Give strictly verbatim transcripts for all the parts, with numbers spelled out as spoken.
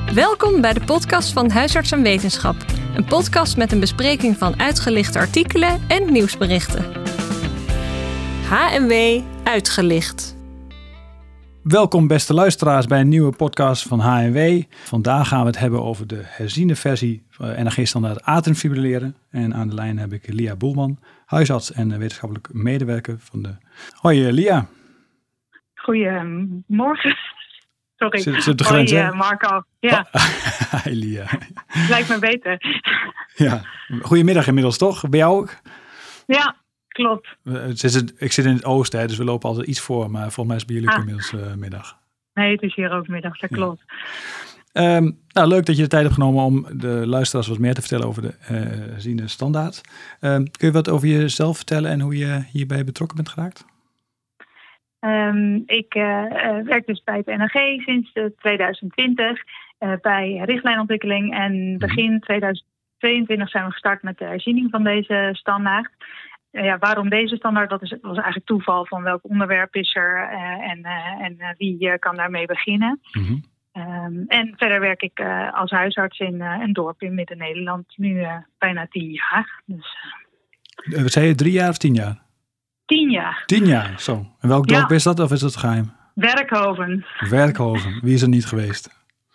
Welkom bij de podcast van Huisarts en Wetenschap. Een podcast met een bespreking van uitgelichte artikelen en nieuwsberichten. H en W Uitgelicht. Welkom beste luisteraars bij een nieuwe podcast van H en W. Vandaag gaan we het hebben over de herziene versie van N A G-standaard atriumfibrilleren. En aan de lijn heb ik Lia Boelman, huisarts en wetenschappelijk medewerker van de... Hoi Lia. Goedemorgen. Sorry. Zit, zit de grens, Hoi uh, Marco. Ja. Oh. Hi Lia. Lijkt me beter. Ja. Goedemiddag inmiddels toch? Bij jou ook? Ja, klopt. Ik zit in het oosten, hè, dus we lopen altijd iets voor. Maar volgens mij is het bij jullie ah. inmiddels uh, middag. Nee, het is hier ook middag, dat klopt. Ja. Um, nou, leuk dat je de tijd hebt genomen om de luisteraars wat meer te vertellen over de uh, herziene standaard. Um, kun je wat over jezelf vertellen en hoe je hierbij betrokken bent geraakt? Um, ik uh, uh, werk dus bij het N A G sinds uh, tweeduizend twintig uh, bij richtlijnontwikkeling. En begin tweeduizend tweeëntwintig zijn we gestart met de herziening van deze standaard. Uh, ja, waarom deze standaard? Dat is, was eigenlijk toeval van welk onderwerp is er uh, en, uh, en uh, wie uh, kan daarmee beginnen. Mm-hmm. Um, en verder werk ik uh, als huisarts in uh, een dorp in Midden-Nederland nu uh, bijna tien jaar. Dus, uh. Wat zei je, drie jaar of tien jaar? Tien jaar. Tien jaar, zo. En welk dorp ja. is dat of is dat geheim? Werkhoven. Werkhoven. Wie is er niet geweest?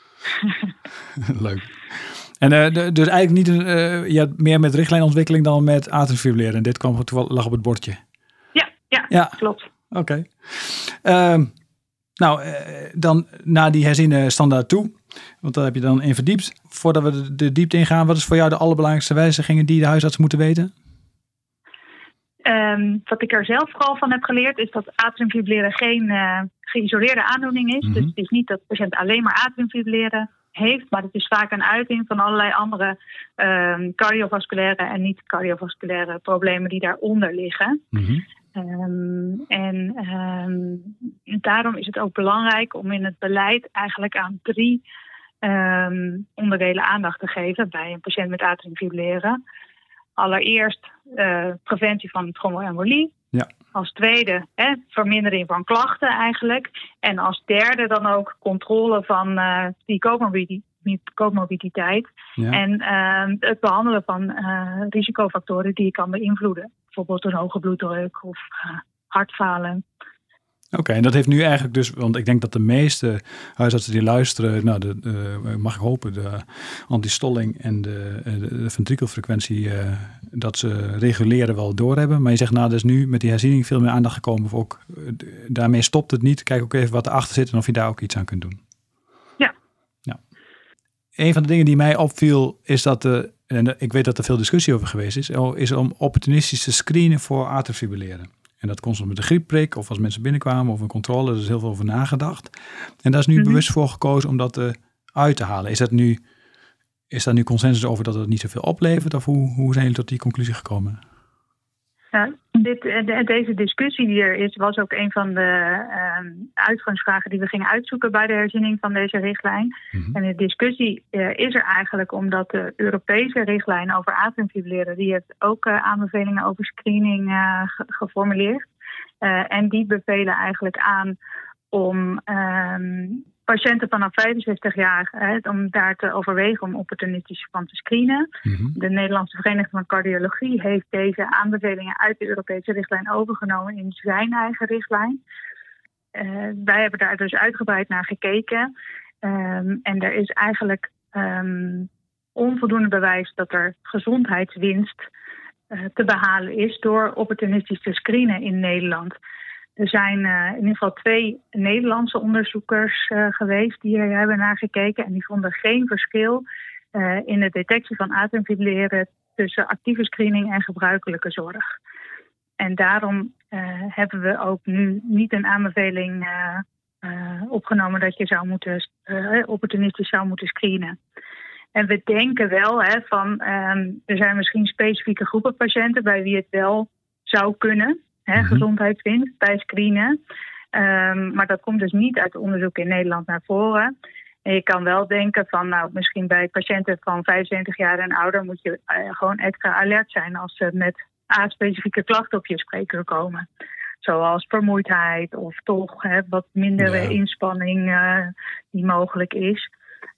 Leuk. En uh, de, dus eigenlijk niet uh, ja, meer met richtlijnontwikkeling dan met atriumfibrilleren. En dit kwam toevallig lag op het bordje. Ja, ja, ja. Klopt. Oké. Okay. Uh, nou, uh, dan naar die herziene standaard toe. Want daar heb je dan in verdiept. Voordat we de, de diepte ingaan, wat is voor jou de allerbelangrijkste wijzigingen die de huisarts moeten weten? Um, wat ik er zelf vooral van heb geleerd is dat atriumfibrilleren geen uh, geïsoleerde aandoening is. Mm-hmm. Dus het is niet dat de patiënt alleen maar atriumfibrilleren heeft, maar het is vaak een uiting van allerlei andere um, cardiovasculaire en niet-cardiovasculaire problemen die daaronder liggen. Mm-hmm. Um, en um, daarom is het ook belangrijk om in het beleid eigenlijk aan drie um, onderdelen aandacht te geven bij een patiënt met atriumfibrilleren. Allereerst uh, preventie van tromboembolie. Ja. Als tweede hè, vermindering van klachten eigenlijk. En als derde dan ook controle van uh, die comorbiditeit. Ja. En uh, het behandelen van uh, risicofactoren die je kan beïnvloeden. Bijvoorbeeld een hoge bloeddruk of uh, hartfalen. Oké, okay, en dat heeft nu eigenlijk dus, want ik denk dat de meeste huisartsen die luisteren, nou, de, de, mag ik hopen, de antistolling en de, de, de ventrikelfrequentie, uh, dat ze reguleren wel doorhebben. Maar je zegt, nou, er is nu met die herziening veel meer aandacht gekomen. Of ook, uh, daarmee stopt het niet. Kijk ook even wat erachter zit en of je daar ook iets aan kunt doen. Ja. Nou, een van de dingen die mij opviel is dat, de, en ik weet dat er veel discussie over geweest is, is om opportunistisch te screenen voor atriumfibrilleren. En dat kon soms met een griepprik of als mensen binnenkwamen of een controle. Er is heel veel over nagedacht. En daar is nu mm-hmm. bewust voor gekozen om dat uh, uit te halen. Is, dat nu, is daar nu consensus over dat het niet zoveel oplevert? Of hoe, hoe zijn jullie tot die conclusie gekomen? Ja, dit, de, deze discussie die er is, was ook een van de um, uitgangsvragen die we gingen uitzoeken bij de herziening van deze richtlijn. Mm-hmm. En de discussie uh, is er eigenlijk omdat de Europese richtlijn over atriumfibrilleren, die heeft ook uh, aanbevelingen over screening uh, ge- geformuleerd. Uh, en die bevelen eigenlijk aan om um, patiënten vanaf vijfenzestig jaar, hè, om daar te overwegen om opportunistisch van te screenen. Mm-hmm. De Nederlandse Vereniging van Cardiologie heeft deze aanbevelingen uit de Europese richtlijn overgenomen in zijn eigen richtlijn. Uh, wij hebben daar dus uitgebreid naar gekeken. Um, en er is eigenlijk um, onvoldoende bewijs dat er gezondheidswinst uh, te behalen is door opportunistisch te screenen in Nederland. Er zijn uh, in ieder geval twee Nederlandse onderzoekers uh, geweest die er hebben naar gekeken. En die vonden geen verschil uh, in de detectie van atriumfibrilleren tussen actieve screening en gebruikelijke zorg. En daarom uh, hebben we ook nu niet een aanbeveling uh, uh, opgenomen dat je zou moeten, uh, opportunistisch zou moeten screenen. En we denken wel hè, van um, er zijn misschien specifieke groepen patiënten bij wie het wel zou kunnen. Hè, mm-hmm. Gezondheidswinst bij screenen. Um, maar dat komt dus niet uit onderzoek in Nederland naar voren. En je kan wel denken van, nou, misschien bij patiënten van vijfentwintig jaar en ouder moet je uh, gewoon extra alert zijn als ze met A-specifieke klachten op je spreker komen. Zoals vermoeidheid of toch hè, wat minder ja. inspanning uh, die mogelijk is.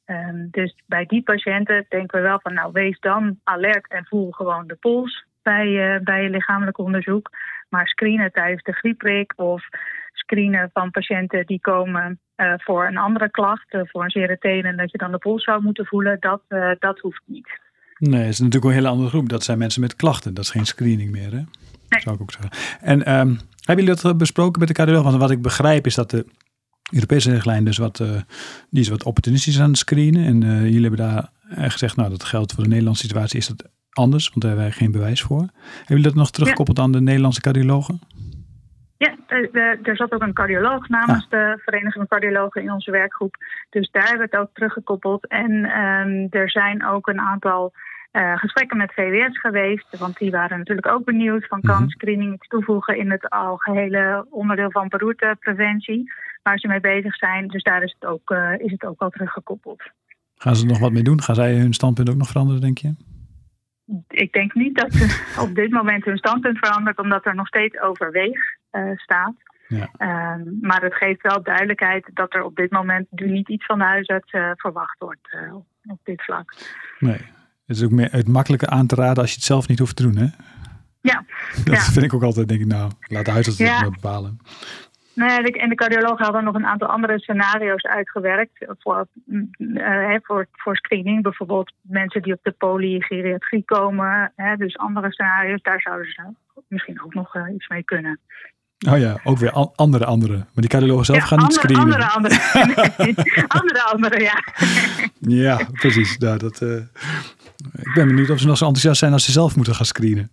Um, dus bij die patiënten denken we wel van, nou, wees dan alert en voel gewoon de pols bij, uh, bij je lichamelijk onderzoek. Maar screenen tijdens de griepprik of screenen van patiënten die komen uh, voor een andere klacht, uh, voor een zere tenen, dat je dan de pols zou moeten voelen, dat, uh, dat hoeft niet. Nee, het is natuurlijk een hele andere groep. Dat zijn mensen met klachten. Dat is geen screening meer, hè? Nee. Zou ik ook zeggen. En um, hebben jullie dat besproken met de cardioloog? Want wat ik begrijp is dat de Europese richtlijn dus wat, uh, die is wat opportunistisch aan het screenen. En uh, jullie hebben daar gezegd, nou, dat geldt voor de Nederlandse situatie, is dat anders, want daar hebben wij geen bewijs voor. Hebben jullie dat nog teruggekoppeld ja. aan de Nederlandse cardiologen? Ja, er, er zat ook een cardioloog namens ah. de Vereniging van Cardiologen in onze werkgroep. Dus daar hebben we het ook teruggekoppeld. En um, er zijn ook een aantal uh, gesprekken met V W S geweest. Want die waren natuurlijk ook benieuwd van kan mm-hmm. screening iets toevoegen in het algehele onderdeel van beroertepreventie. Waar ze mee bezig zijn. Dus daar is het ook, uh, is het ook al teruggekoppeld. Gaan ze er nog wat mee doen? Gaan zij hun standpunt ook nog veranderen, denk je? Ik denk niet dat ze op dit moment hun standpunt verandert, omdat er nog steeds overweeg uh, staat. Ja. Um, maar het geeft wel duidelijkheid dat er op dit moment nu niet iets van de huisarts uh, verwacht wordt uh, op dit vlak. Nee, het is ook meer het makkelijke aan te raden als je het zelf niet hoeft te doen, hè? Ja. Dat ja. vind ik ook altijd, denk ik, nou, laat de huisarts het ja. maar bepalen. Nee, en de cardiologen hadden nog een aantal andere scenario's uitgewerkt voor, uh, voor, voor screening. Bijvoorbeeld mensen die op de polygeriatrie komen. Hè, dus andere scenario's, daar zouden ze misschien ook nog uh, iets mee kunnen. Oh ja, ook weer an- andere andere. Maar die cardiologen zelf ja, gaan niet andere, screenen. Andere andere. Nee, andere andere, ja. Ja, precies. Nou, dat, uh, ik ben benieuwd of ze nog zo enthousiast zijn als ze zelf moeten gaan screenen.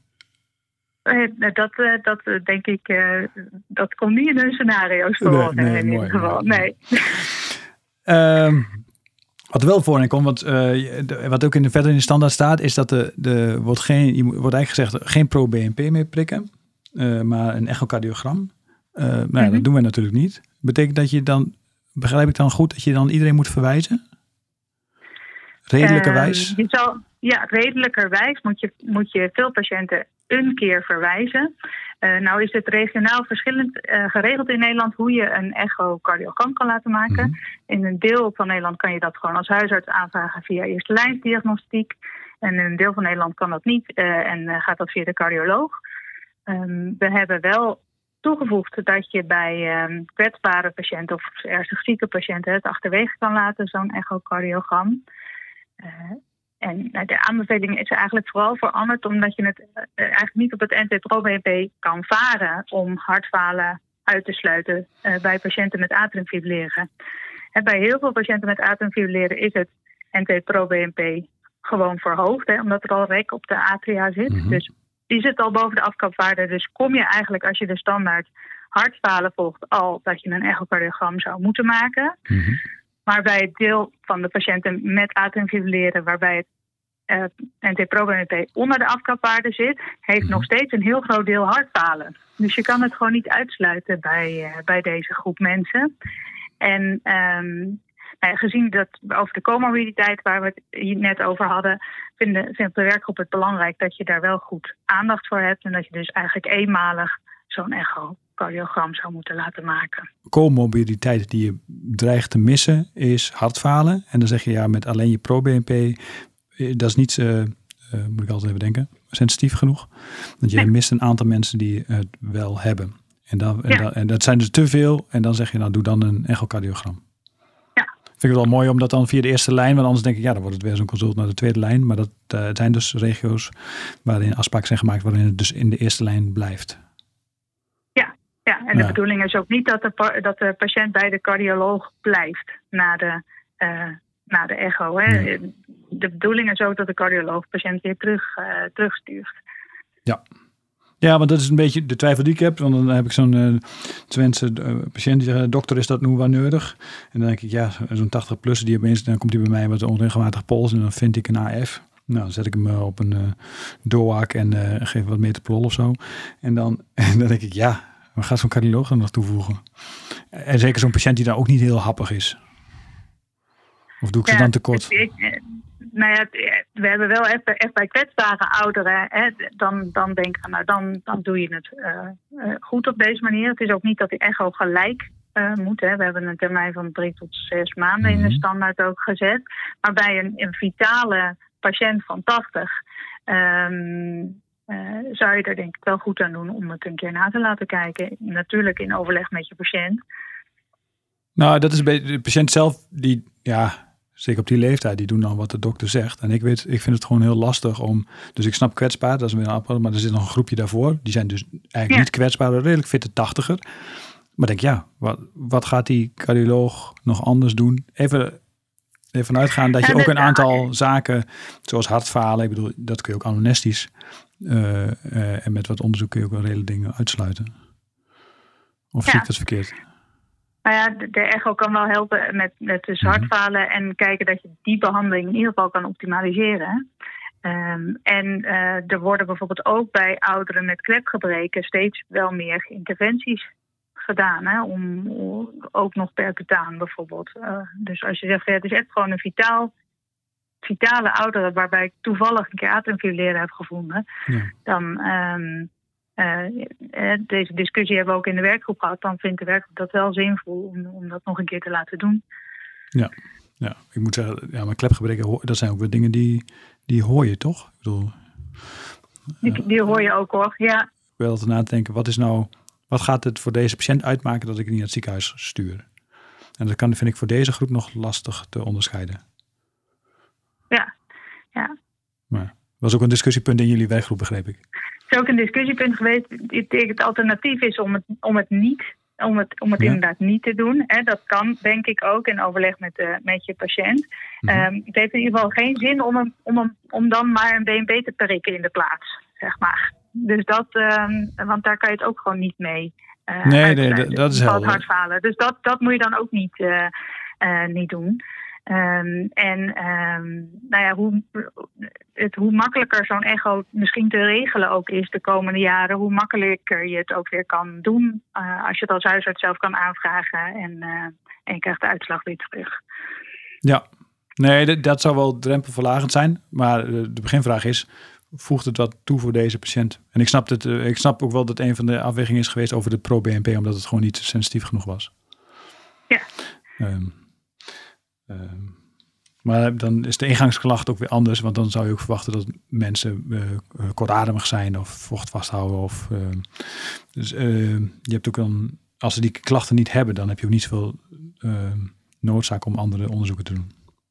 Dat, dat denk ik, dat komt niet in hun scenario's voor. Nee, nee, in mooi, ieder geval. Mooi. Nee. Um, wat er wel voor in komt, want uh, wat ook in de, verder in de standaard staat, is dat er de, wordt, geen, je wordt eigenlijk gezegd geen pro-B N P meer prikken, uh, maar een echocardiogram. Uh, nou, mm-hmm. Dat doen we natuurlijk niet. Betekent dat je dan, begrijp ik dan goed, dat je dan iedereen moet verwijzen? Redelijkerwijs? Uh, je zal, ja, redelijkerwijs moet je, moet je veel patiënten een keer verwijzen. Uh, nou is het regionaal verschillend uh, geregeld in Nederland hoe je een echocardiogram kan laten maken. Mm-hmm. In een deel van Nederland kan je dat gewoon als huisarts aanvragen via eerste lijnsdiagnostiek. En in een deel van Nederland kan dat niet uh, en uh, gaat dat via de cardioloog. Um, we hebben wel toegevoegd dat je bij um, kwetsbare patiënten of ernstig zieke patiënten het achterwege kan laten, zo'n echocardiogram. Uh, En de aanbeveling is eigenlijk vooral veranderd omdat je het uh, eigenlijk niet op het N T-pro B N P kan varen om hartfalen uit te sluiten uh, bij patiënten met atriumfibrilleren. En bij heel veel patiënten met atriumfibrilleren is het N T-pro B N P gewoon verhoogd, hè, omdat er al rek op de atria zit. Mm-hmm. Dus die zit al boven de afkapwaarde. Dus kom je eigenlijk als je de standaard hartfalen volgt al dat je een echocardiogram zou moeten maken. Mm-hmm. Maar bij het deel van de patiënten met atriumfibrilleren waarbij het uh, N T-pro B N P onder de afkapwaarde zit, heeft mm-hmm. nog steeds een heel groot deel hartfalen. Dus je kan het gewoon niet uitsluiten bij, uh, bij deze groep mensen. En um, nou ja, gezien dat over de comorbiditeit waar we het hier net over hadden, vinden, vindt de werkgroep het belangrijk dat je daar wel goed aandacht voor hebt en dat je dus eigenlijk eenmalig zo'n echocardiogram zou moeten laten maken. Comorbiditeit die je dreigt te missen is hartfalen. En dan zeg je ja, met alleen je pro-B N P, dat is niet, uh, uh, moet ik altijd even denken, sensitief genoeg. Want je nee. mist een aantal mensen die het wel hebben. En, dan, en, ja. dan, en dat zijn dus te veel. En dan zeg je, nou doe dan een echocardiogram. Ja. Vind ik het wel mooi om dat dan via de eerste lijn, want anders denk ik, ja, dan wordt het weer zo'n consult naar de tweede lijn. Maar dat uh, zijn dus regio's waarin afspraken zijn gemaakt, waarin het dus in de eerste lijn blijft. Ja, en de ja. bedoeling is ook niet dat de, dat de patiënt bij de cardioloog blijft na de, uh, na de echo. Hè. Nee. De bedoeling is ook dat de cardioloog de patiënt weer terug, uh, terugstuurt. Ja. Ja, want dat is een beetje de twijfel die ik heb. Want dan heb ik zo'n uh, Twentse uh, patiënt die zegt, dokter, is dat nu wanneerig? En dan denk ik, ja, zo'n tachtig plus, die opeens, dan komt hij bij mij met een onregelmatig pols en dan vind ik een A F. Nou, dan zet ik hem op een uh, D O A C en uh, geef wat metoprolol of zo. En dan, en dan denk ik, ja, maar gaat zo'n cardioloog er nog toevoegen? En zeker zo'n patiënt die daar ook niet heel happig is. Of doe ik ja, ze dan tekort? Ik, ik, nou ja, we hebben wel echt, echt bij kwetsbare ouderen, hè, dan, dan denk ik, nou dan, dan doe je het uh, uh, goed op deze manier. Het is ook niet dat die echo gelijk uh, moet. Hè. We hebben een termijn van drie tot zes maanden mm-hmm. in de standaard ook gezet. Maar bij een, een vitale patiënt van tachtig um, uh, zou je er denk ik wel goed aan doen om het een keer na te laten kijken. Natuurlijk in overleg met je patiënt. Nou, dat is bij de patiënt zelf, die, ja, zeker op die leeftijd, die doen dan wat de dokter zegt. En ik weet, ik vind het gewoon heel lastig om, dus ik snap kwetsbaar, dat is weer een apart, maar er zit nog een groepje daarvoor. Die zijn dus eigenlijk ja. niet kwetsbaar, redelijk fitte tachtiger. Maar denk, ja, wat, wat gaat die cardioloog nog anders doen? Even ervan uitgaan dat je ja, ook een aantal zaken, zoals hartfalen, ik bedoel, dat kun je ook anamnestisch. Uh, uh, en met wat onderzoek kun je ook wel hele dingen uitsluiten. Of ja. zie ik dat verkeerd? Nou ja, de, de echo kan wel helpen met, met dus hartfalen en kijken dat je die behandeling in ieder geval kan optimaliseren. Um, en uh, er worden bijvoorbeeld ook bij ouderen met klepgebreken steeds wel meer interventies gedaan. Hè, om, om ook nog percutaan bijvoorbeeld. Uh, dus als je zegt, ja, het is echt gewoon een vitaal, vitale ouderen waarbij ik toevallig een keer atriumfibrilleren heb gevonden. Ja. Dan... Um, Uh, deze discussie hebben we ook in de werkgroep gehad. Dan vindt de werkgroep dat wel zinvol om, om dat nog een keer te laten doen. Ja, ja. Ik moet zeggen, ja, maar klepgebreken, dat zijn ook weer dingen die, die hoor je toch? Ik bedoel, uh, die, die hoor je ook hoor, ja. Ik wil altijd na te denken, wat is nou, wat gaat het voor deze patiënt uitmaken dat ik niet naar het ziekenhuis stuur? En dat kan, vind ik voor deze groep nog lastig te onderscheiden. Ja, ja. Maar dat was ook een discussiepunt in jullie werkgroep, begreep ik. Het is ook een discussiepunt geweest. Het alternatief is om het, om het niet, om het, om het ja. inderdaad niet te doen. Hè. Dat kan, denk ik ook, in overleg met, uh, met je patiënt. Mm-hmm. Um, het heeft in ieder geval geen zin om, hem, om, hem, om dan maar een B en B te prikken in de plaats, zeg maar. Dus dat, um, want daar kan je het ook gewoon niet mee. Uh, nee, nee, dat, dat is helder. Hartfalen. Dus dat, dat moet je dan ook niet, uh, uh, niet doen. Um, en um, nou ja, hoe, het, hoe makkelijker zo'n echo misschien te regelen ook is de komende jaren, hoe makkelijker je het ook weer kan doen uh, als je het als huisarts zelf kan aanvragen en, uh, en je krijgt de uitslag weer terug. Ja, nee, dat, dat zou wel drempelverlagend zijn, maar de, de beginvraag is, voegt het wat toe voor deze patiënt? En ik snap, het, uh, ik snap ook wel dat een van de afwegingen is geweest over de pro-B N P, omdat het gewoon niet sensitief genoeg was. Ja. Um, Uh, maar dan is de ingangsklacht ook weer anders, want dan zou je ook verwachten dat mensen uh, kortademig zijn of vocht vasthouden. Of, uh, dus uh, je hebt ook dan, als ze die klachten niet hebben, dan heb je ook niet zoveel uh, noodzaak om andere onderzoeken te doen.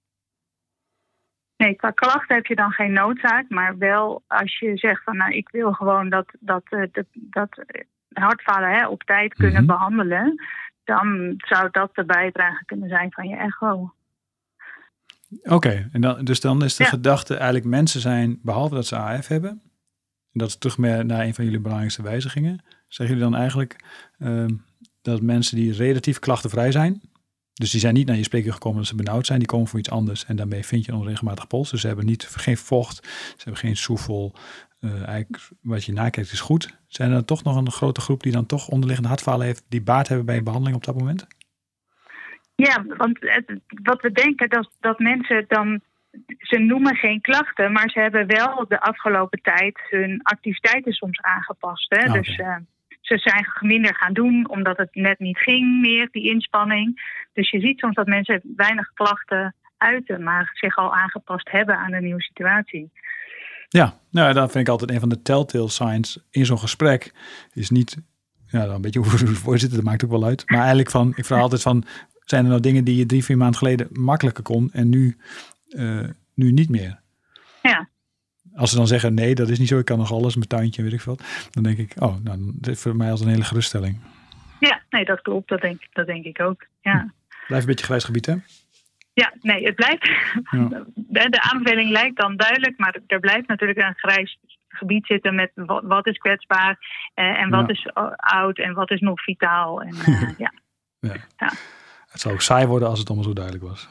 Nee, qua klachten heb je dan geen noodzaak, maar wel als je zegt van nou ik wil gewoon dat, dat, uh, dat, dat hartfalen hè, op tijd kunnen mm-hmm. behandelen, dan zou dat de bijdrage kunnen zijn van je echo. Oké, okay, en dan, dus dan is de ja. gedachte eigenlijk mensen zijn, behalve dat ze A F hebben, en dat is terug meer naar een van jullie belangrijkste wijzigingen, zeggen jullie dan eigenlijk uh, dat mensen die relatief klachtenvrij zijn, dus die zijn niet naar je spreker gekomen dat ze benauwd zijn, die komen voor iets anders en daarmee vind je een onregelmatig pols, dus ze hebben niet, geen vocht, ze hebben geen soefel, uh, eigenlijk wat je nakijkt is goed. Zijn er dan toch nog een grote groep die dan toch onderliggende hartfalen heeft, die baat hebben bij behandeling op dat moment? Ja, want het, wat we denken dat, dat mensen dan, ze noemen geen klachten, maar ze hebben wel de afgelopen tijd hun activiteiten soms aangepast. Hè? Okay. Dus uh, ze zijn minder gaan doen omdat het net niet ging meer, die inspanning. Dus je ziet soms dat mensen weinig klachten uiten, maar zich al aangepast hebben aan de nieuwe situatie. Ja, nou, dat vind ik altijd een van de telltale signs in zo'n gesprek. Is niet, ja, dan een beetje hoe we voorzitten, dat maakt ook wel uit. Maar eigenlijk van, ik vraag altijd van, zijn er nou dingen die je drie, vier maanden geleden makkelijker kon en nu, uh, nu niet meer? Ja. Als ze dan zeggen, nee, dat is niet zo, ik kan nog alles, mijn tuintje, weet ik veel. Dan denk ik, oh, nou, dit is voor mij als een hele geruststelling. Ja, nee, dat klopt, dat denk, dat denk ik ook, ja. Hm. Blijft een beetje grijs gebied, hè? Ja, nee, het blijft. Ja. De, de aanbeveling lijkt dan duidelijk, maar er blijft natuurlijk een grijs gebied zitten met wat, wat is kwetsbaar uh, en wat ja. is oud en wat is nog vitaal. En, uh, ja. Ja. Ja. Het zou ook saai worden als het allemaal zo duidelijk was.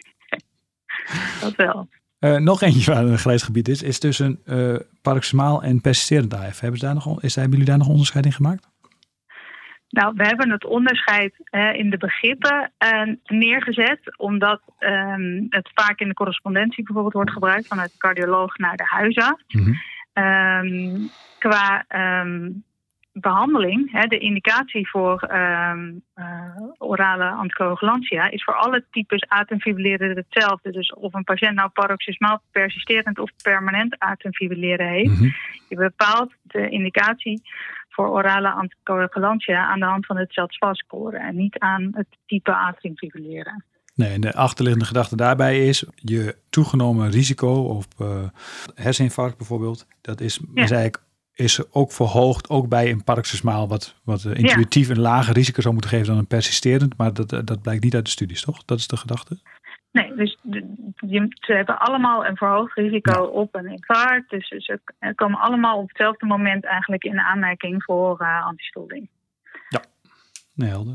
Dat wel. Uh, nog eentje waar een grijs gebied is, is tussen uh, paroxysmaal en persisterend A F. Hebben, ze daar nog, is, hebben jullie daar nog onderscheid in gemaakt? Nou, we hebben het onderscheid uh, in de begrippen uh, neergezet, omdat um, het vaak in de correspondentie bijvoorbeeld wordt gebruikt vanuit de cardioloog naar de huisarts. Mm-hmm. Um, qua um, behandeling, hè, de indicatie voor um, uh, orale anticoagulantia, is voor alle types atriumfibrilleren hetzelfde. Dus of een patiënt nou paroxysmaal persisterend of permanent atriumfibrilleren heeft. Mm-hmm. Je bepaalt de indicatie voor orale anticoagulantia aan de hand van het SATS-score en niet aan het type atriumfibrilleren. Nee, en de achterliggende gedachte daarbij is je toegenomen risico op uh, herseninfarct bijvoorbeeld, dat is, ja. is eigenlijk is ook verhoogd, ook bij een paroxysmaal, wat, wat uh, intuïtief ja. een lager risico zou moeten geven dan een persisterend, maar dat, uh, dat blijkt niet uit de studies, toch? Dat is de gedachte? Nee, dus de, je, ze hebben allemaal een verhoogd risico ja. op een infarct, dus ze komen allemaal op hetzelfde moment eigenlijk in aanmerking voor uh, antistolding. Ja, nee, helder.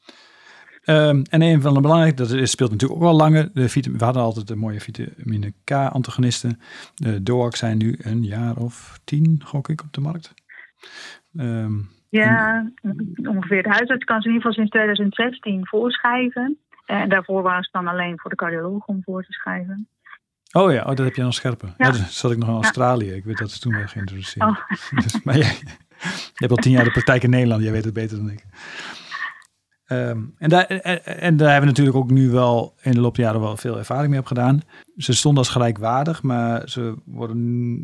Um, en een van de belangrijke, dat is, speelt natuurlijk ook wel langer. De vitamine, we hadden altijd de mooie vitamine K-antagonisten. De D O A C zijn nu een jaar of tien, gok ik, op de markt. Um, ja, en, ongeveer. De huisarts kan ze in ieder geval sinds twintig zestien voorschrijven. En daarvoor waren ze dan alleen voor de cardioloog om voor te schrijven. Oh ja, oh, dat heb je nog scherper. Ja. Ja, dat zat ik nog in Australië. Ja. Ik weet dat ze toen wel geïntroduceerd. Oh. Dus, maar jij, je hebt al tien jaar de praktijk in Nederland. Jij weet het beter dan ik. Um, en, daar, en, en daar hebben we natuurlijk ook nu wel in de loop der jaren wel veel ervaring mee op gedaan. Ze stonden als gelijkwaardig, maar ze worden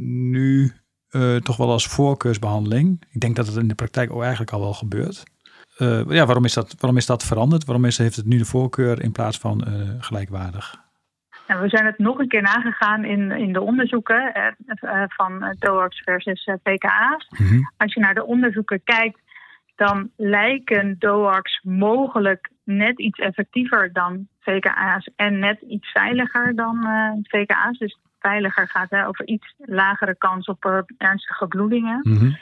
nu uh, toch wel als voorkeursbehandeling. Ik denk dat het in de praktijk ook eigenlijk al wel gebeurt. Uh, ja, waarom is dat, waarom is dat veranderd? Waarom is, heeft het nu de voorkeur in plaats van uh, gelijkwaardig? Nou, we zijn het nog een keer nagegaan in, in de onderzoeken uh, van D O A C's versus uh, P K A's. Mm-hmm. Als je naar de onderzoeken kijkt, dan lijken D O A C's mogelijk net iets effectiever dan V K A's en net iets veiliger dan uh, V K A's. Dus veiliger gaat hè, over iets lagere kans op uh, ernstige bloedingen. Mm-hmm.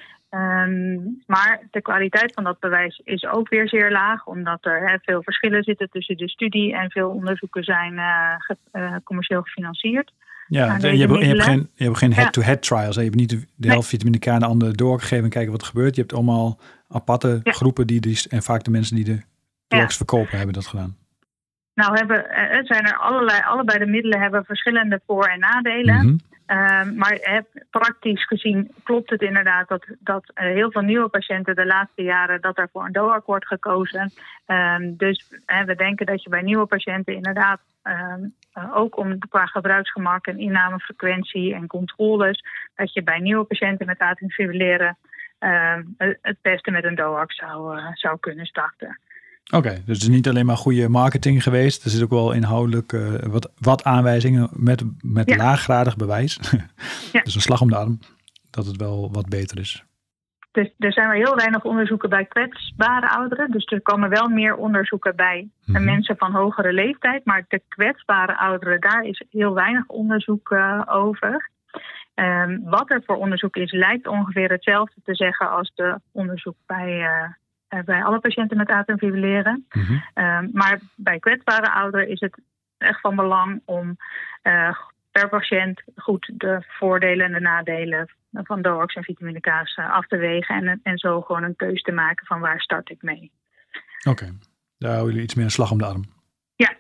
Um, maar de kwaliteit van dat bewijs is ook weer zeer laag, omdat er hè, veel verschillen zitten tussen de studie en veel onderzoeken zijn uh, ge, uh, commercieel gefinancierd. Ja, je hebt, je hebt geen, je hebt geen head-to-head trials. Je hebt niet de, de helft nee. vitamine K aan de andere doorgegeven en kijken wat er gebeurt. Je hebt allemaal aparte ja. groepen die, die en vaak de mensen die de drugs ja. verkopen hebben dat gedaan. Nou, hebben, er zijn er allerlei, allebei de middelen hebben verschillende voor- en nadelen. Mm-hmm. Um, maar he, praktisch gezien klopt het inderdaad dat, dat uh, heel veel nieuwe patiënten de laatste jaren dat er voor een D O A C wordt gekozen. Um, dus he, we denken dat je bij nieuwe patiënten inderdaad um, uh, ook om qua gebruiksgemak en innamefrequentie en controles, dat je bij nieuwe patiënten met atriumfibrilleren um, het beste met een D O A C zou, uh, zou kunnen starten. Oké, okay, dus het is niet alleen maar goede marketing geweest. Er zit ook wel inhoudelijk uh, wat, wat aanwijzingen met, met ja. laaggradig bewijs. Ja. Dus een slag om de arm dat het wel wat beter is. Dus er zijn maar heel weinig onderzoeken bij kwetsbare ouderen. Dus er komen wel meer onderzoeken bij mm-hmm. mensen van hogere leeftijd. Maar de kwetsbare ouderen, daar is heel weinig onderzoek uh, over. Um, wat er voor onderzoek is, lijkt ongeveer hetzelfde te zeggen als de onderzoek bij... Uh, bij alle patiënten met atriumfibrilleren. Mm-hmm. Uh, maar bij kwetsbare ouderen is het echt van belang om uh, per patiënt goed de voordelen en de nadelen van D O A C's en vitamine K's uh, af te wegen en, en zo gewoon een keuze te maken van waar start ik mee. Oké, okay. Daar houden jullie iets meer een slag om de arm. Ja.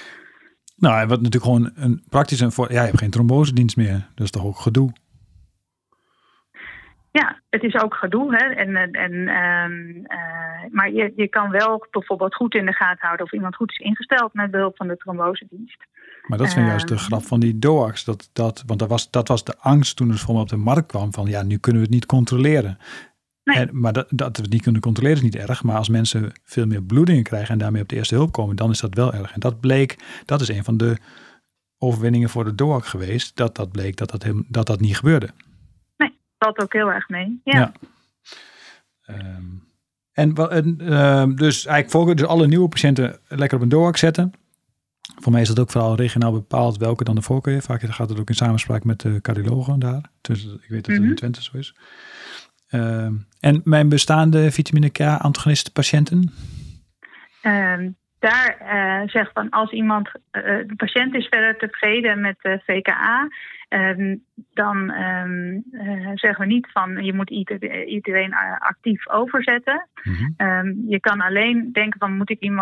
Nou, wat natuurlijk gewoon een praktisch... Een voor, ja, je hebt geen trombosedienst meer. Dat is toch ook gedoe? Ja, het is ook gedoe. Hè? En, en, um, uh, maar je, je kan wel bijvoorbeeld goed in de gaten houden of iemand goed is ingesteld met behulp van de trombosedienst. Maar dat is um, juist de grap van die D O A C's. Dat, dat, want dat was, dat was de angst toen het voor me op de markt kwam van ja, nu kunnen we het niet controleren. Nee. En, maar dat, dat we het niet kunnen controleren is niet erg. Maar als mensen veel meer bloedingen krijgen en daarmee op de eerste hulp komen, dan is dat wel erg. En dat bleek, dat is een van de overwinningen voor de D O A C geweest. Dat dat bleek dat dat, hem, dat, dat niet gebeurde. Dat ook heel erg mee. Ja. ja. Um, en uh, dus eigenlijk volgen dus alle nieuwe patiënten lekker op een D O A C zetten. Voor mij is dat ook vooral regionaal bepaald welke dan de voorkeur heeft. Vaak gaat het ook in samenspraak met de cardiologen daar. Dus ik weet dat het mm-hmm. in Twente zo is. Um, en mijn bestaande vitamine K-antagonisten patiënten? Um, daar uh, zegt van als iemand, uh, de patiënt is verder tevreden met de V K A... Um, dan um, uh, zeggen we niet van je moet iedereen actief overzetten. Mm-hmm. Um, je kan alleen denken van moet ik iemand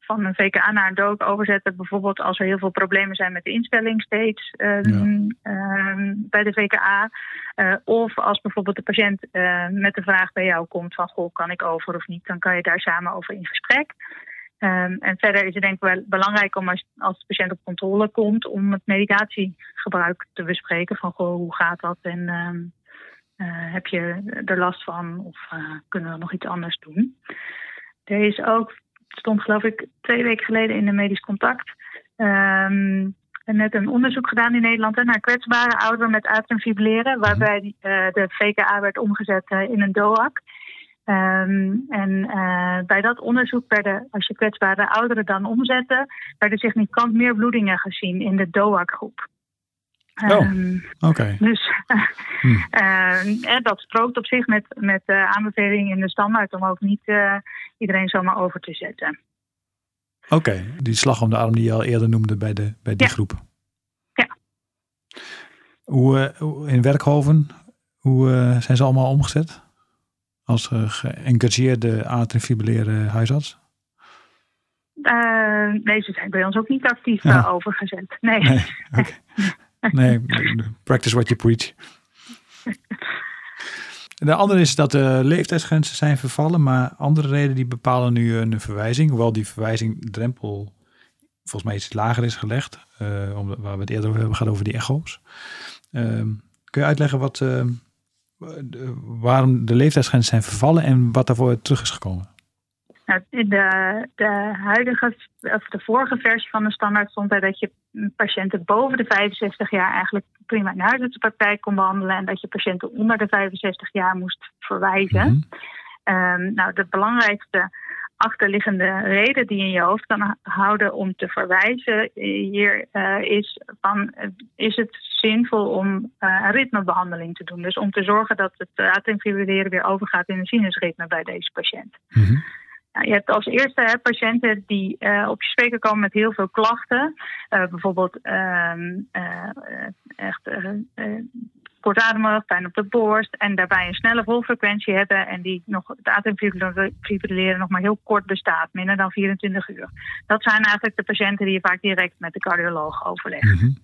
van een V K A naar een D O A C overzetten. Bijvoorbeeld als er heel veel problemen zijn met de instelling steeds uh, ja. uh, bij de V K A. Uh, of als bijvoorbeeld de patiënt uh, met de vraag bij jou komt van goh, kan ik over of niet? Dan kan je daar samen over in gesprek. Um, en verder is het denk ik wel belangrijk om als, als de patiënt op controle komt om het medicatiegebruik te bespreken. Van goh, hoe gaat dat en um, uh, heb je er last van of uh, kunnen we nog iets anders doen? Er is ook, stond geloof ik twee weken geleden in de Medisch Contact, um, net een onderzoek gedaan in Nederland hè, naar kwetsbare ouderen met atriumfibrilleren, waarbij die, uh, de V K A werd omgezet uh, in een D O A C. Um, en uh, bij dat onderzoek werden, als je kwetsbare ouderen dan omzette, werden significant meer bloedingen gezien in de D O A C-groep. Oh, um, oké. Okay. Dus hmm. uh, dat strookt op zich met, met de aanbeveling in de standaard om ook niet uh, iedereen zomaar over te zetten. Oké, okay. Die slag om de arm die je al eerder noemde bij, de, bij die ja. groep. Ja. Hoe, uh, in Werkhoven, hoe uh, zijn ze allemaal omgezet? Als uh, geëngageerde atriumfibrilleren huisarts? Uh, nee, ze zijn bij ons ook niet actief ja. uh, overgezet. Nee. Nee, okay. nee, practice what you preach. De andere is dat de leeftijdsgrenzen zijn vervallen, maar andere reden die bepalen nu een verwijzing. Hoewel die verwijzing drempel volgens mij iets lager is gelegd. Uh, om, waar we het eerder over hebben gehad over die echo's. Uh, kun je uitleggen wat... Uh, De, waarom de leeftijdsgrenzen zijn vervallen en wat daarvoor terug is gekomen? Nou, in de, de huidige, of de vorige versie van de standaard stond er dat je patiënten boven de vijfenzestig jaar eigenlijk prima in de huisartsenpraktijk kon behandelen en dat je patiënten onder de vijfenzestig jaar moest verwijzen. Mm-hmm. Um, nou, de belangrijkste achterliggende reden die je in je hoofd kan houden om te verwijzen hier uh, is van, uh, is het zinvol om uh, een ritmebehandeling te doen. Dus om te zorgen dat het atriumfibrilleren weer overgaat in een sinusritme bij deze patiënt. Mm-hmm. Nou, je hebt als eerste hè, patiënten die uh, op je spreker komen met heel veel klachten. Uh, bijvoorbeeld uh, uh, echt uh, uh, kortademig, pijn op de borst en daarbij een snelle volfrequentie hebben en die nog het atriumfibrilleren nog maar heel kort bestaat, minder dan vierentwintig uur. Dat zijn eigenlijk de patiënten die je vaak direct met de cardioloog overlegt. Mm-hmm.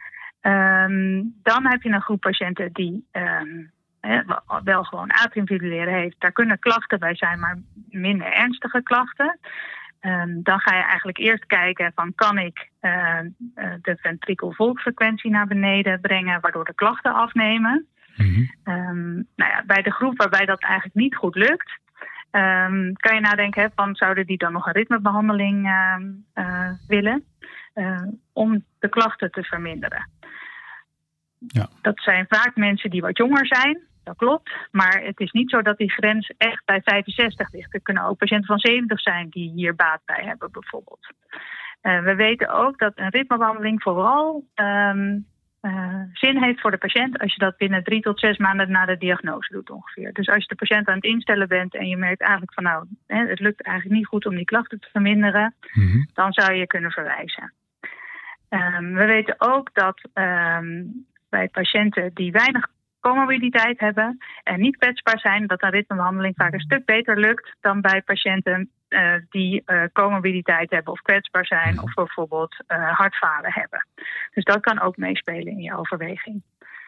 Um, dan heb je een groep patiënten die um, he, wel gewoon atriumfibrilleren heeft. Daar kunnen klachten bij zijn, maar minder ernstige klachten. Um, dan ga je eigenlijk eerst kijken van kan ik uh, uh, de ventrikelvolgfrequentie naar beneden brengen, waardoor de klachten afnemen. Mm-hmm. Um, nou ja, bij de groep waarbij dat eigenlijk niet goed lukt, um, kan je nadenken hè, van zouden die dan nog een ritmebehandeling uh, uh, willen uh, om de klachten te verminderen. Ja. Dat zijn vaak mensen die wat jonger zijn. Dat klopt, maar het is niet zo dat die grens echt bij vijfenzestig ligt. Er kunnen ook patiënten van zeventig zijn die hier baat bij hebben bijvoorbeeld. Uh, we weten ook dat een ritmebehandeling vooral um, uh, zin heeft voor de patiënt als je dat binnen drie tot zes maanden na de diagnose doet ongeveer. Dus als je de patiënt aan het instellen bent en je merkt eigenlijk van nou, hè, het lukt eigenlijk niet goed om die klachten te verminderen, mm-hmm. dan zou je kunnen verwijzen. Um, we weten ook dat um, bij patiënten die weinig comorbiditeit hebben en niet kwetsbaar zijn, dat een ritmebehandeling vaak een stuk beter lukt dan bij patiënten uh, die uh, comorbiditeit hebben of kwetsbaar zijn of bijvoorbeeld uh, hartfalen hebben. Dus dat kan ook meespelen in je overweging.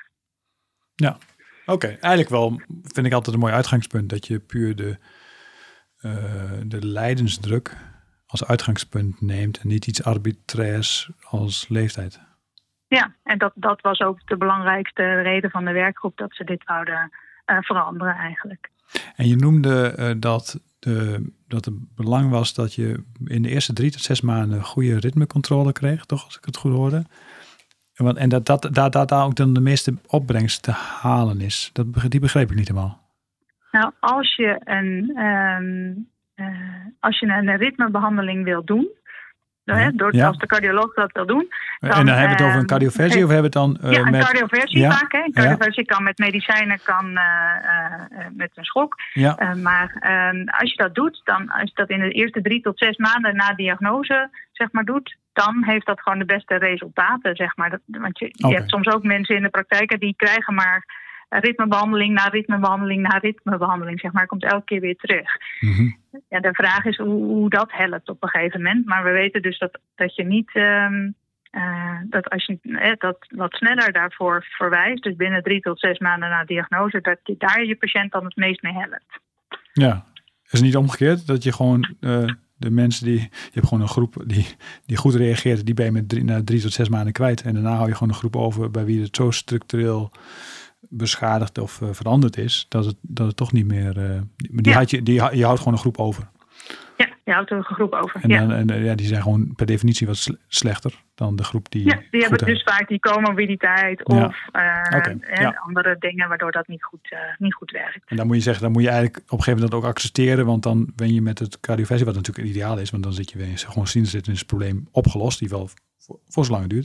Ja, oké. Okay. Eigenlijk wel vind ik altijd een mooi uitgangspunt dat je puur de, uh, de lijdensdruk als uitgangspunt neemt en niet iets arbitrairs als leeftijd. Ja, en dat, dat was ook de belangrijkste reden van de werkgroep dat ze dit wouden uh, veranderen eigenlijk. En je noemde uh, dat, de, dat het belang was dat je in de eerste drie tot zes maanden goede ritmecontrole kreeg, toch als ik het goed hoorde. En, en dat, dat, dat, dat daar ook dan de meeste opbrengst te halen is. Dat, die begreep ik niet helemaal. Nou, als je een, um, uh, als je een ritmebehandeling wil doen, He, door, ja. als de cardioloog dat wil doen. Dan, en dan hebben we het over een cardioversie uh, of hebben we het dan uh, ja, een met... cardioversie ja. vaak. Hè. Een cardioversie ja. kan met medicijnen, kan uh, uh, met een schok. Ja. Uh, maar uh, als je dat doet, dan als je dat in de eerste drie tot zes maanden na diagnose zeg maar doet, dan heeft dat gewoon de beste resultaten, zeg maar. Dat, want je, je okay. hebt soms ook mensen in de praktijk die krijgen maar ritmebehandeling na ritmebehandeling na ritmebehandeling, zeg maar, komt elke keer weer terug. Mm-hmm. Ja, de vraag is hoe, hoe dat helpt op een gegeven moment. Maar we weten dus dat, dat je niet um, uh, dat als je eh, dat wat sneller daarvoor verwijst, dus binnen drie tot zes maanden na diagnose, dat je daar je patiënt dan het meest mee helpt. Ja, is het niet omgekeerd dat je gewoon uh, de mensen die, je hebt gewoon een groep die, die goed reageert, die ben je met drie, na drie tot zes maanden kwijt. En daarna hou je gewoon een groep over bij wie het zo structureel beschadigd of uh, veranderd is, dat het, dat het toch niet meer, uh, die, die, ja. had je, die je houdt gewoon een groep over. Ja, je houdt er een groep over. En, ja. dan, en ja, die zijn gewoon per definitie wat slechter dan de groep die. Ja, die hebben heeft. dus vaak die comorbiditeit Ja. of uh, Okay, en ja. andere dingen waardoor dat niet goed, uh, niet goed werkt. En dan moet je zeggen, dan moet je eigenlijk op een gegeven moment dat ook accepteren, want dan ben je met het cardioversie, wat natuurlijk ideaal is, want dan zit je weer gewoon zien zitten is het probleem opgelost, die wel voor, voor zo lang duurt.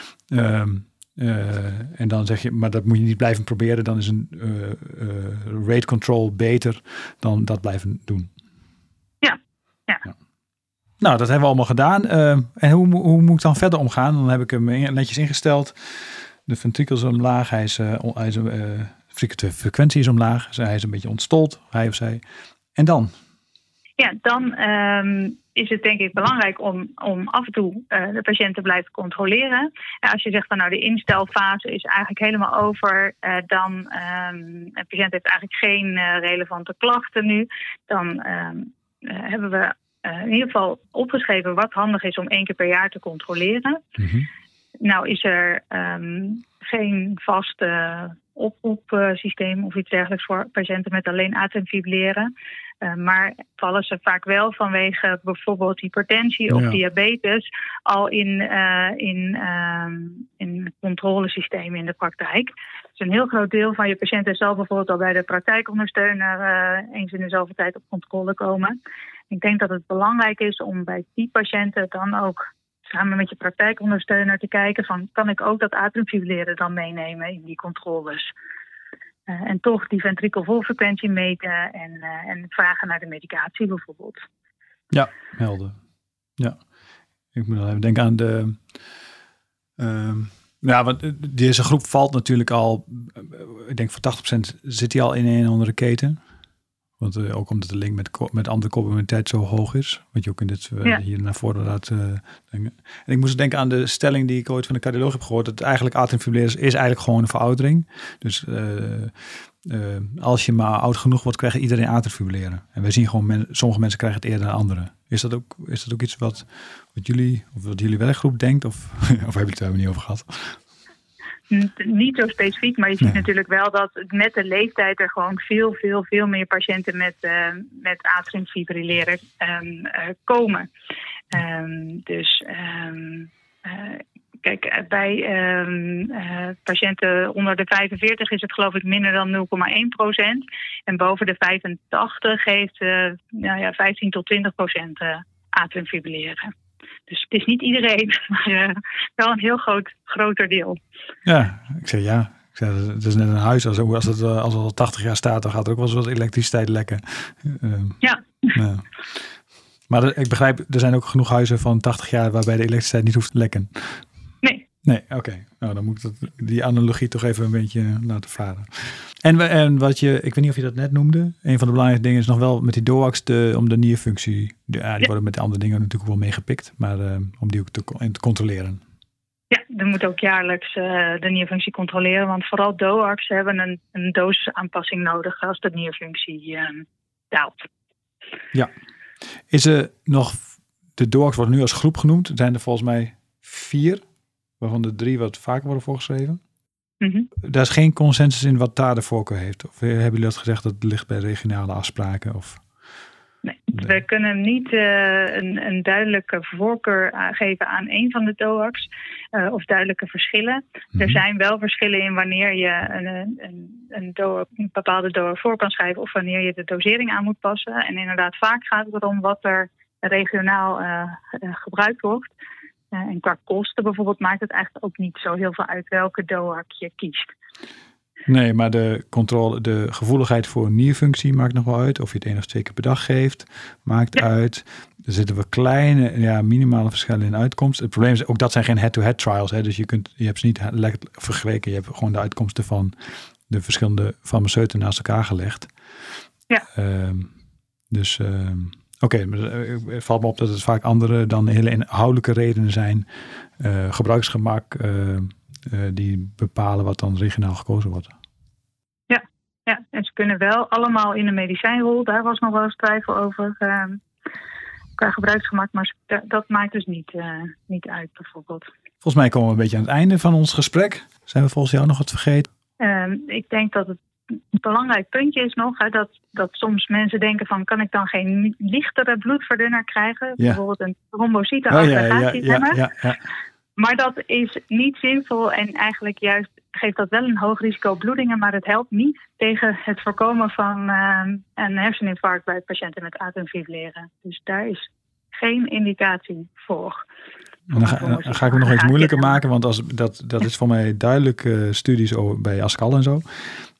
Um, Uh, en dan zeg je, maar dat moet je niet blijven proberen. Dan is een uh, uh, rate control beter dan dat blijven doen. Ja, ja. ja. Nou, dat hebben we allemaal gedaan. Uh, en hoe, hoe moet ik dan verder omgaan? Dan heb ik hem netjes ingesteld. De ventrikel is omlaag. Hij is, uh, hij is, uh, de frequentie is omlaag. Dus hij is een beetje ontstold, hij of zij. En dan? Ja, dan um, is het denk ik belangrijk om, om af en toe uh, de patiënt te blijven controleren. En als je zegt van nou de instelfase is eigenlijk helemaal over, uh, dan um, de patiënt heeft eigenlijk geen uh, relevante klachten nu, dan um, uh, hebben we uh, in ieder geval opgeschreven wat handig is om één keer per jaar te controleren. Mm-hmm. Nou is er um, geen vast uh, oproepsysteem of iets dergelijks voor patiënten met alleen atriumfibrilleren. Uh, maar vallen ze vaak wel vanwege bijvoorbeeld hypertensie of ja. diabetes al in, uh, in, uh, in controlesystemen in de praktijk. Dus een heel groot deel van je patiënten zal bijvoorbeeld al bij de praktijkondersteuner uh, eens in de zoveel tijd op controle komen. Ik denk dat het belangrijk is om bij die patiënten dan ook samen met je praktijkondersteuner te kijken van kan ik ook dat atriumfibrilleren dan meenemen in die controles. Uh, en toch die ventrikelvolfrequentie meten en, uh, en vragen naar de medicatie bijvoorbeeld. Ja, helder. Ja, ik moet dan even denken aan de. Uh, ja, want deze groep valt natuurlijk al. Ik denk voor tachtig procent zit hij al in een of andere keten. Want uh, ook omdat de link met, met andere comorbiditeit zo hoog is. Wat je ook in dit uh, ja. hier naar voren laat uh, denken. En ik moest denken aan de stelling die ik ooit van de cardioloog heb gehoord. Dat eigenlijk atriumfibrilleren is eigenlijk gewoon een veroudering. Dus uh, uh, als je maar oud genoeg wordt, krijgt iedereen atriumfibrilleren. En wij zien gewoon, men, sommige mensen krijgen het eerder dan anderen. Is dat ook, is dat ook iets wat, wat jullie of wat jullie werkgroep denkt? Of, of hebben jullie het daar niet over gehad? Niet zo specifiek, maar je ziet nee. natuurlijk wel dat met de leeftijd er gewoon veel, veel, veel meer patiënten met, uh, met atriumfibrilleren um, uh, komen. Um, dus um, uh, kijk, bij um, uh, patiënten onder de vijfenveertig is het geloof ik minder dan nul komma één procent. En boven de vijfentachtig geeft uh, nou ja, vijftien tot twintig procent uh, atriumfibrilleren. Dus het is niet iedereen, maar uh, wel een heel groot, groter deel. Ja, ik zeg ja. Ik zeg, het is net een huis. Als, als, het, als het al tachtig jaar staat, dan gaat er ook wel eens wat elektriciteit lekken. Uh, ja. ja. Maar ik begrijp, er zijn ook genoeg huizen van tachtig jaar waarbij de elektriciteit niet hoeft te lekken. Nee. Nee, oké. Okay. Nou, dan moet ik dat, die analogie toch even een beetje laten varen. En, en wat je, ik weet niet of je dat net noemde. Een van de belangrijke dingen is nog wel met die D O A C's de, om de nierfunctie. De, ja, die ja. worden met de andere dingen natuurlijk wel meegepikt. Maar uh, om die ook te, te controleren. Ja, er moet ook jaarlijks uh, de nierfunctie controleren. Want vooral D O A C's hebben een, een dosisaanpassing nodig als de nierfunctie uh, daalt. Ja. Is er nog, de D O A C's worden nu als groep genoemd. Er zijn er volgens mij vier. Waarvan de drie wat vaker worden voorgeschreven. Mm-hmm. Daar is geen consensus in wat daar de voorkeur heeft. Of hebben jullie dat gezegd dat het ligt bij regionale afspraken? Of... Nee, we kunnen niet uh, een, een duidelijke voorkeur geven aan een van de D O A C's. Uh, of duidelijke verschillen. Mm-hmm. Er zijn wel verschillen in wanneer je een, een, een, D O A C, een bepaalde D O A C voor kan schrijven. Of wanneer je de dosering aan moet passen. En inderdaad vaak gaat het erom wat er regionaal uh, uh, gebruikt wordt. Uh, en qua kosten bijvoorbeeld maakt het eigenlijk ook niet zo heel veel uit welke D O A C je kiest. Nee, maar de controle, de gevoeligheid voor nierfunctie maakt nog wel uit. Of je het één of twee keer per dag geeft, maakt ja. uit. Er zitten wel kleine, ja, minimale verschillen in uitkomst. Het probleem is, ook dat zijn geen head-to-head trials. Hè? Dus je, kunt, je hebt ze niet lekker vergeleken. Je hebt gewoon de uitkomsten van de verschillende farmaceuten naast elkaar gelegd. Ja. Uh, dus uh, oké, okay, het valt me op dat het vaak andere dan hele inhoudelijke redenen zijn. Uh, gebruiksgemak uh, uh, die bepalen wat dan regionaal gekozen wordt. Ja, ja, en ze kunnen wel allemaal in de medicijnrol. Daar was nog wel eens twijfel over uh, qua gebruiksgemak. Maar dat maakt dus niet, uh, niet uit bijvoorbeeld. Volgens mij komen we een beetje aan het einde van ons gesprek. Zijn we volgens jou nog wat vergeten? Uh, ik denk dat het een belangrijk puntje is nog. Hè, dat, dat soms mensen denken van, kan ik dan geen lichtere bloedverdunner krijgen? Ja. Bijvoorbeeld een thrombocyteaggregatiehemmer. Oh, ja, ja, ja, ja, ja. Maar dat is niet zinvol en eigenlijk juist geeft dat wel een hoog risico bloedingen. Maar het helpt niet tegen het voorkomen van uh, een herseninfarct bij patiënten met atriumfibrilleren. Dus daar is geen indicatie voor. En dan, ga, dan ga ik het nog iets moeilijker maken, want als, dat, dat is voor mij duidelijk uh, studies over, bij Ascal en zo.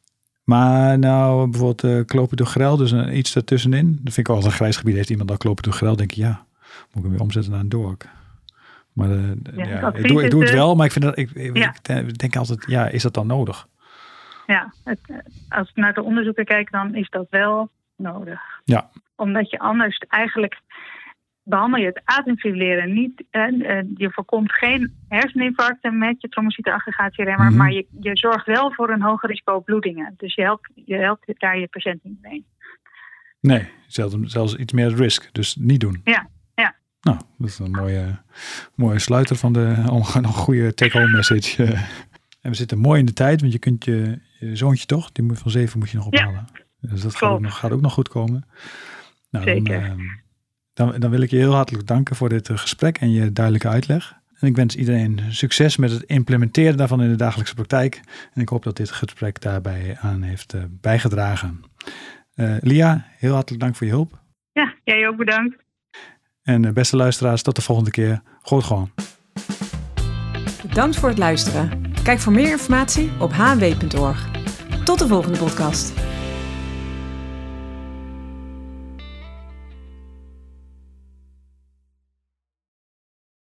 Maar nou, bijvoorbeeld uh, clopidogrel, dus uh, iets ertussenin. Dat vind ik wel een grijs gebied. Heeft iemand al clopidogrel, denk ik, ja, moet ik hem weer omzetten naar een dork. Maar uh, ja, ja, ik, doe, ik doe het wel, maar ik, vind dat, ik, ja. ik denk altijd, ja, is dat dan nodig? Ja, het, als ik naar de onderzoeken kijk, dan is dat wel nodig. Ja. Omdat je anders eigenlijk behandel je het atriumfibrilleren niet. Eh, je voorkomt geen herseninfarcten met je trombocyteaggregatieremmer, mm-hmm. maar je, je zorgt wel voor een hoger risico bloedingen. Dus je helpt, je helpt daar je patiënt niet mee. Nee, zelfs, zelfs iets meer risk. Dus niet doen. Ja, ja. Nou, dat is een mooie, mooie sluiter van de een goede take-home message. En we zitten mooi in de tijd, want je kunt je, je zoontje toch, die moet van zeven moet je nog ophalen. Ja. Dus dat gaat ook, nog, gaat ook nog goed komen. Nou, Zeker. Dan, uh, dan, dan wil ik je heel hartelijk danken voor dit uh, gesprek en je duidelijke uitleg. En ik wens iedereen succes met het implementeren daarvan in de dagelijkse praktijk. En ik hoop dat dit gesprek daarbij aan heeft uh, bijgedragen. Uh, Lia, heel hartelijk dank voor je hulp. Ja, jij ook bedankt. En uh, beste luisteraars, tot de volgende keer. Gooi gewoon. Bedankt voor het luisteren. Kijk voor meer informatie op h n w punt org. Tot de volgende podcast.